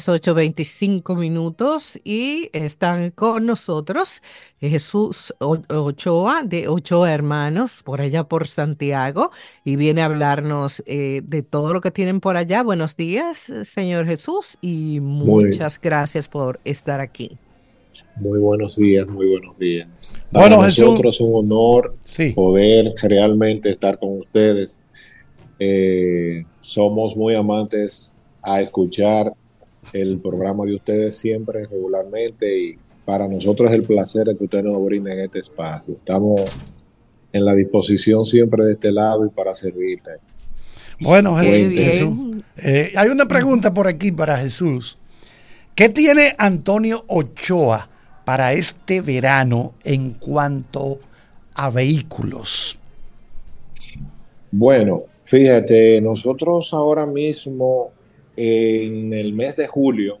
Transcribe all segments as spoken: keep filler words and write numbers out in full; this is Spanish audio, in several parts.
ocho veinticinco minutos y están con nosotros Jesús O- Ochoa de Ochoa Hermanos por allá por Santiago y viene a hablarnos eh, de todo lo que tienen por allá. Buenos días, eh, señor Jesús, y Muy, muchas gracias por estar aquí. muy buenos días, muy buenos días. Para Bueno, Jesús, nosotros es un honor sí. poder realmente estar con ustedes. Eh, somos muy amantes a escuchar el programa de ustedes siempre, regularmente, y para nosotros es el placer de que ustedes nos brinden este espacio. Estamos en la disposición siempre de este lado y para servirte. Bueno, Qué Jes- Cuénteme. Jesús. bien. Eh, hay una Ujú. pregunta por aquí para Jesús. ¿Qué tiene Antonio Ochoa para este verano en cuanto a vehículos? Bueno, fíjate, nosotros ahora mismo en el mes de julio,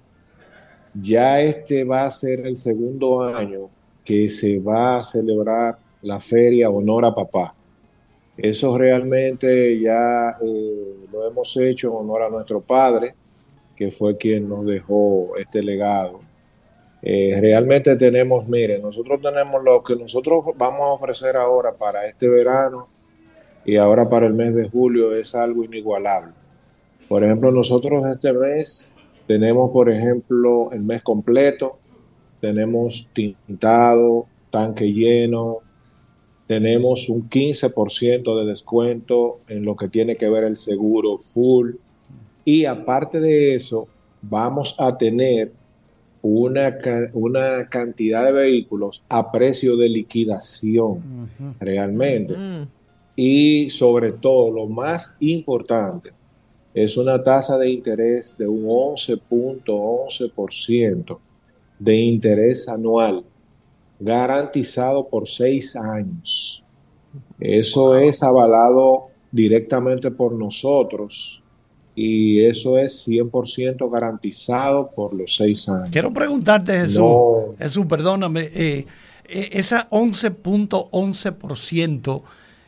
ya este va a ser el segundo año que se va a celebrar la feria Honor a Papá. Eso realmente ya eh, lo hemos hecho en honor a nuestro padre, que fue quien nos dejó este legado. Eh, realmente tenemos, miren, nosotros tenemos lo que nosotros vamos a ofrecer ahora para este verano y ahora para el mes de julio es algo inigualable. Por ejemplo, nosotros este mes tenemos, por ejemplo, el mes completo, tenemos tintado, tanque lleno, tenemos un quince por ciento de descuento en lo que tiene que ver el seguro full. Y aparte de eso, vamos a tener una, una cantidad de vehículos a precio de liquidación realmente. Ujú. Y sobre todo, lo más importante, es una tasa de interés de un once punto once por ciento de interés anual, garantizado por seis años. Eso Wow. es avalado directamente por nosotros y eso es cien por ciento garantizado por los seis años. Quiero preguntarte, Jesús. No, Jesús, perdóname. Eh, eh, esa once punto once por ciento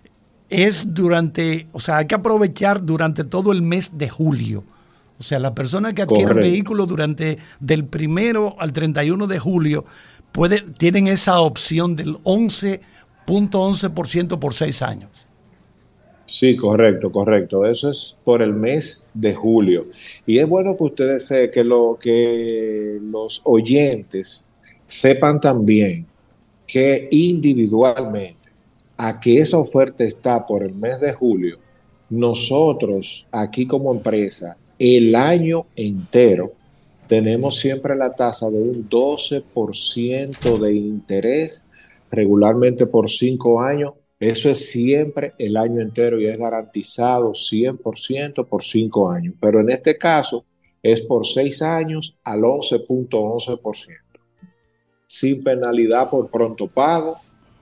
es durante, o sea, hay que aprovechar durante todo el mes de julio. O sea, las personas que adquieren correcto. vehículos durante del primero al treinta y uno de julio puede, tienen esa opción del once punto once por ciento por seis años. Sí, correcto, correcto. Eso es por el mes de julio. Y es bueno que ustedes se, que lo que los oyentes sepan también que individualmente a que esa oferta está por el mes de julio, nosotros aquí como empresa, el año entero, tenemos siempre la tasa de un doce por ciento de interés, regularmente por cinco años. Eso es siempre el año entero y es garantizado cien por ciento por cinco años. Pero en este caso es por seis años al once punto once por ciento, sin penalidad por pronto pago,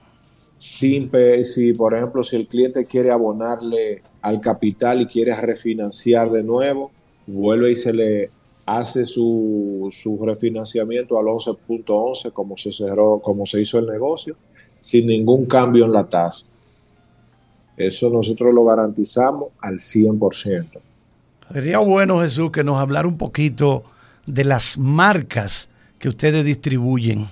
sin pe- si por ejemplo si el cliente quiere abonarle al capital y quiere refinanciar de nuevo, vuelve y se le hace su, su refinanciamiento al once punto once como se cerró, como se hizo el negocio, sin ningún cambio en la tasa. Eso nosotros lo garantizamos al cien por ciento. Sería bueno, Jesús, que nos hablara un poquito de las marcas que ustedes distribuyen.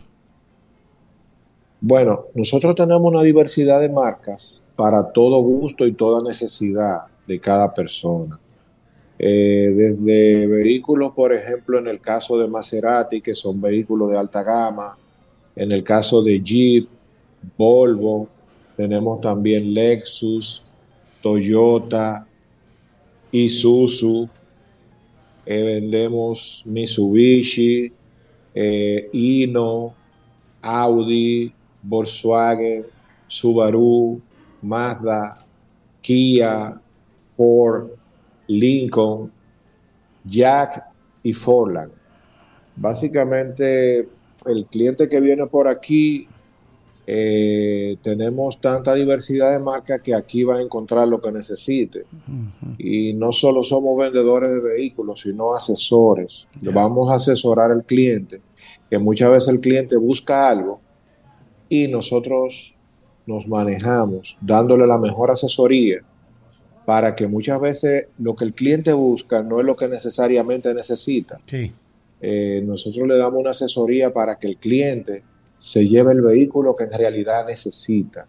Bueno, nosotros tenemos una diversidad de marcas para todo gusto y toda necesidad de cada persona. Eh, desde vehículos, por ejemplo, en el caso de Maserati, que son vehículos de alta gama, en el caso de Jeep, Volvo, tenemos también Lexus, Toyota, Isuzu, eh, vendemos Mitsubishi, eh, Hino, Audi, Volkswagen, Subaru, Mazda, Kia, Ford, Lincoln, Jack y Forland. Básicamente, el cliente que viene por aquí, eh, tenemos tanta diversidad de marcas que aquí va a encontrar lo que necesite. Y no solo somos vendedores de vehículos, sino asesores. Le Ya. vamos a asesorar al cliente, que muchas veces el cliente busca algo y nosotros nos manejamos dándole la mejor asesoría para que muchas veces lo que el cliente busca no es lo que necesariamente necesita. Sí. Eh, nosotros le damos una asesoría para que el cliente se lleve el vehículo que en realidad necesita.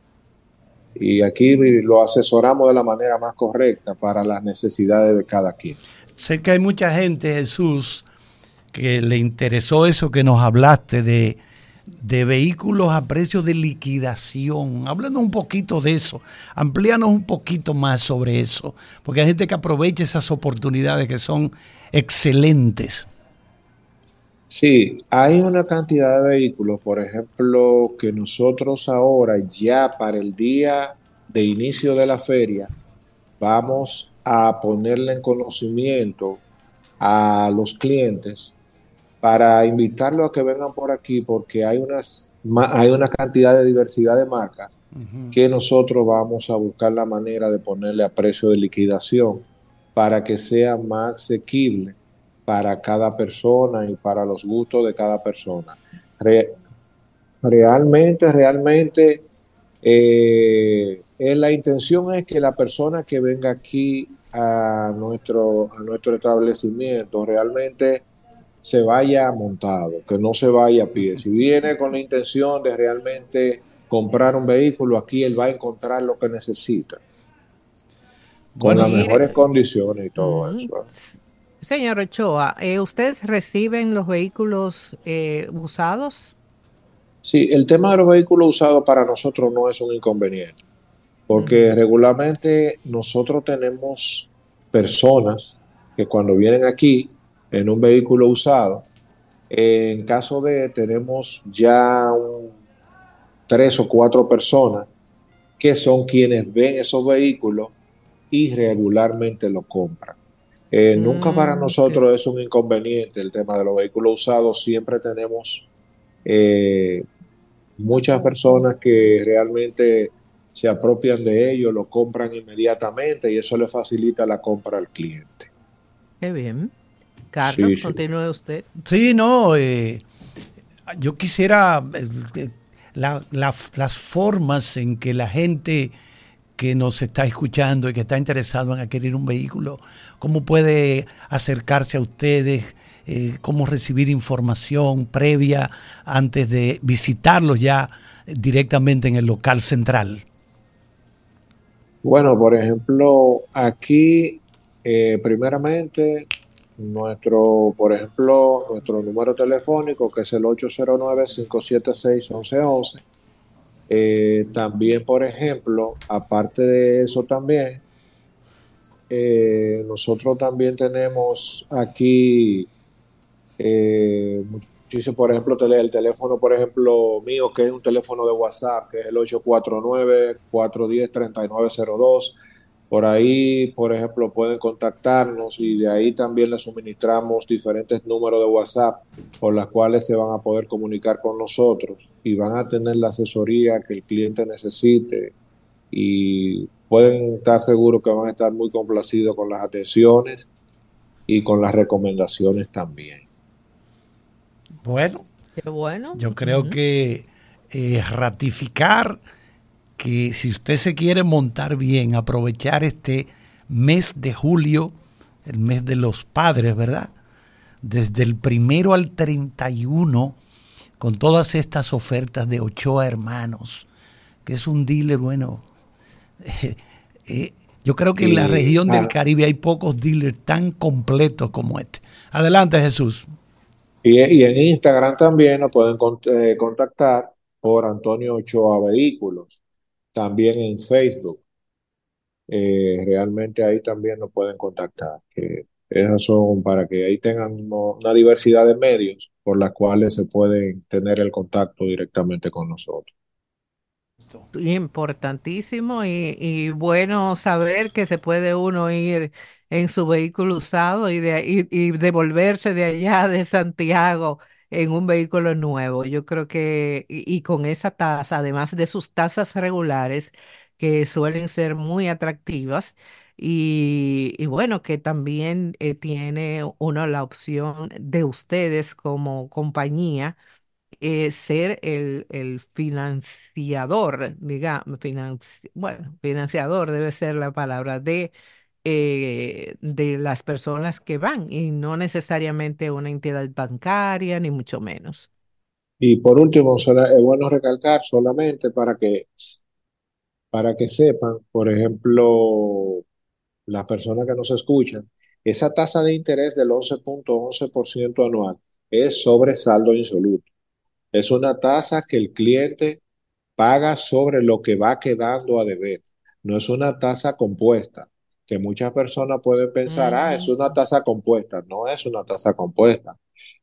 Y aquí lo asesoramos de la manera más correcta para las necesidades de cada quien. Sé que hay mucha gente, Jesús, que le interesó eso que nos hablaste de, de vehículos a precio de liquidación. Háblanos un poquito de eso, amplíanos un poquito más sobre eso, porque hay gente que aprovecha esas oportunidades que son excelentes. Sí, hay una cantidad de vehículos, por ejemplo, que nosotros ahora ya para el día de inicio de la feria vamos a ponerle en conocimiento a los clientes para invitarlos a que vengan por aquí porque hay unas, ma- hay una cantidad de diversidad de marcas Ujú. que nosotros vamos a buscar la manera de ponerle a precio de liquidación para que sea más asequible para cada persona y para los gustos de cada persona. Re- realmente, realmente, eh, eh, la intención es que la persona que venga aquí a nuestro, a nuestro establecimiento realmente se vaya montado, que no se vaya a pie. Si viene con la intención de realmente comprar un vehículo, aquí él va a encontrar lo que necesita, con Bueno, las sí. mejores Mire, condiciones y todo mm, eso. ¿Eh? señor Ochoa, eh, ¿ustedes reciben los vehículos eh, usados? Sí, el tema de los vehículos usados para nosotros no es un inconveniente, porque Ujú. regularmente nosotros tenemos personas que cuando vienen aquí en un vehículo usado, en caso de tenemos ya un- tres o cuatro personas que son quienes ven esos vehículos y regularmente lo compran. Eh, nunca para Mm, ok. nosotros es un inconveniente el tema de los vehículos usados, siempre tenemos eh, muchas personas que realmente se apropian de ello, lo compran inmediatamente y eso le facilita la compra al cliente. Qué bien. Sí, Carlos, sí. continúe usted. Sí, no, eh, yo quisiera eh, eh, la- la- las formas en que la gente que nos está escuchando y que está interesado en adquirir un vehículo, cómo puede acercarse a ustedes, eh, cómo recibir información previa antes de visitarlos ya directamente en el local central. Bueno, por ejemplo, aquí, eh, primeramente, nuestro, por ejemplo, nuestro número telefónico, que es el ocho cero nueve, cinco siete seis, once once. Eh, también, por ejemplo, aparte de eso también, eh, nosotros también tenemos aquí eh, muchísimo, por ejemplo, tele- el teléfono, por ejemplo, mío, que es un teléfono de WhatsApp, que es el ocho cuatro nueve, cuatro uno cero, tres nueve cero dos. Por ahí, por ejemplo, pueden contactarnos y de ahí también les suministramos diferentes números de WhatsApp por las cuales se van a poder comunicar con nosotros y van a tener la asesoría que el cliente necesite y pueden estar seguros que van a estar muy complacidos con las atenciones y con las recomendaciones también. Bueno, Qué bueno. yo creo Ujú. que eh, ratificar que si usted se quiere montar bien, aprovechar este mes de julio, el mes de los padres, ¿verdad? Desde el primero al treinta y uno, con todas estas ofertas de Ochoa Hermanos, que es un dealer, bueno, eh, eh, yo creo que en la Y región del ah, Caribe hay pocos dealers tan completos como este. Adelante, Jesús. Y, y en Instagram también nos pueden con- eh, contactar por Antonio Ochoa Vehículos, también en Facebook. Eh, realmente ahí también nos pueden contactar. Que esas son para que ahí tengan uno- una diversidad de medios por las cuales se pueden tener el contacto directamente con nosotros. Importantísimo y, y bueno saber que se puede uno ir en su vehículo usado y, de, y, y devolverse de allá de Santiago en un vehículo nuevo. Yo creo que, y, y con esa tasa, además de sus tasas regulares, que suelen ser muy atractivas, y, y bueno, que también eh, tiene uno la opción de ustedes como compañía eh, ser el, el financiador, digamos, bueno, financiador debe ser la palabra de eh, de las personas que van y no necesariamente una entidad bancaria, ni mucho menos. Y por último, sola- es bueno recalcar solamente para que, para que sepan, por ejemplo, las personas que nos escuchan, esa tasa de interés del once punto once por ciento anual es sobre saldo insoluto. Es una tasa que el cliente paga sobre lo que va quedando a deber. No es una tasa compuesta, que muchas personas pueden pensar, ah, es una Mm. tasa compuesta. No es una tasa compuesta.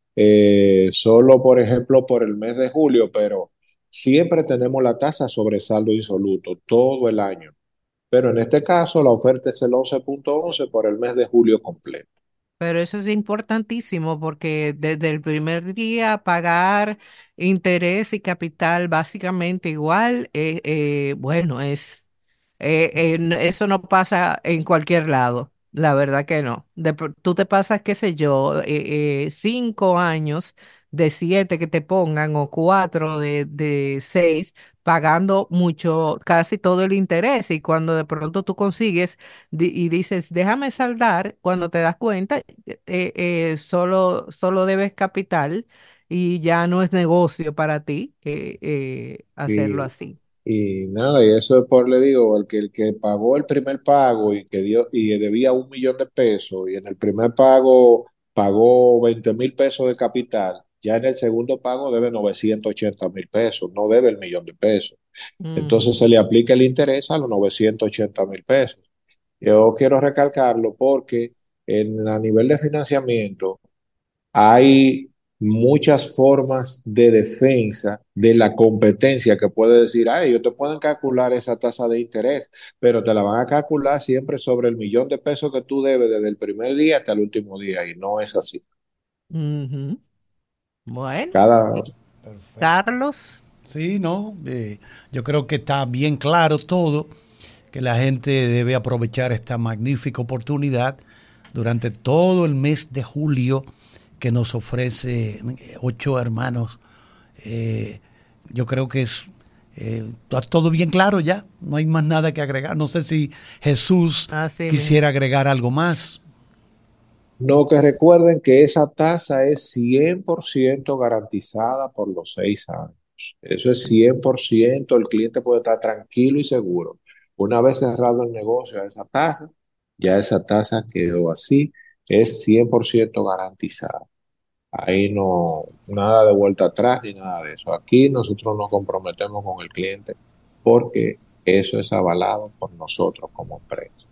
Eh, solo, por ejemplo, por el mes de julio, pero siempre tenemos la tasa sobre saldo insoluto todo el año. Pero en este caso, la oferta es el once punto once por el mes de julio completo. Pero eso es importantísimo porque desde el primer día pagar interés y capital básicamente igual, eh, eh, bueno, es eh, eh, n- eso no pasa en cualquier lado, la verdad que no. De pr- tú te pasas, qué sé yo, eh, eh, cinco años de siete que te pongan o cuatro de, de seis pagando mucho, casi todo el interés y cuando de pronto tú consigues di- y dices, déjame saldar, cuando te das cuenta, eh, eh, solo, solo debes capital y ya no es negocio para ti eh, eh, hacerlo Y, así. y nada, y eso es por, le digo, el que, el que pagó el primer pago y que dio, y debía un millón de pesos, y en el primer pago pagó veinte mil pesos de capital, ya en el segundo pago debe novecientos ochenta mil pesos, no debe el millón de pesos. Entonces Ujú. se le aplica el interés a los novecientos ochenta mil pesos. Yo quiero recalcarlo porque en, a nivel de financiamiento, hay muchas formas de defensa de la competencia que puede decir, ay, ellos te pueden calcular esa tasa de interés, pero te la van a calcular siempre sobre el millón de pesos que tú debes desde el primer día hasta el último día, y no es así. Ujú. Bueno, Cada, Perfecto. Carlos, Sí, no, eh, yo creo que está bien claro todo, que la gente debe aprovechar esta magnífica oportunidad durante todo el mes de julio que nos ofrece eh, Ocho Hermanos. Eh, yo creo que es eh, está todo bien claro ya, no hay más nada que agregar. No sé si Jesús así mismo. quisiera agregar algo más. no, que recuerden que esa tasa es cien por ciento garantizada por los seis años. Eso es cien por ciento, el cliente puede estar tranquilo y seguro. Una vez cerrado el negocio a esa tasa, ya esa tasa quedó así, es cien por ciento garantizada. Ahí no, nada de vuelta atrás ni nada de eso. Aquí nosotros nos comprometemos con el cliente porque eso es avalado por nosotros como empresa.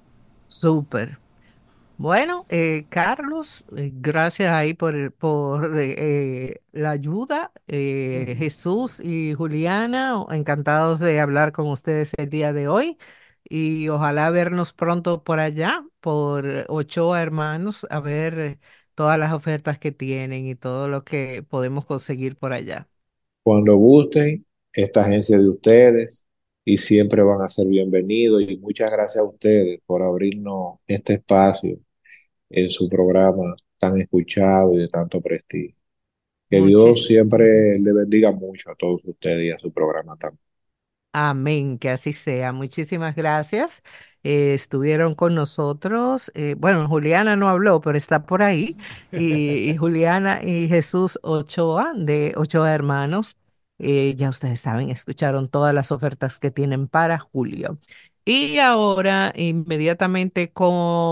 Súper. Bueno, eh, Carlos, eh, gracias ahí por, el- por eh, la ayuda. Eh, Jesús y Juliana, encantados de hablar con ustedes el día de hoy y ojalá vernos pronto por allá, por Ochoa Hermanos, a ver eh, todas las ofertas que tienen y todo lo que podemos conseguir por allá. Cuando gusten, esta agencia de ustedes y siempre van a ser bienvenidos y muchas gracias a ustedes por abrirnos este espacio en su programa tan escuchado y de tanto prestigio. Que Dios Muchis- siempre le bendiga mucho a todos ustedes y a su programa también. Amén, que así sea. Muchísimas gracias. Eh, estuvieron con nosotros. Eh, bueno, Juliana no habló, pero está por ahí. Y, y Juliana y Jesús Ochoa, de Ochoa Hermanos. Eh, ya ustedes saben, escucharon todas las ofertas que tienen para julio. Y ahora, inmediatamente con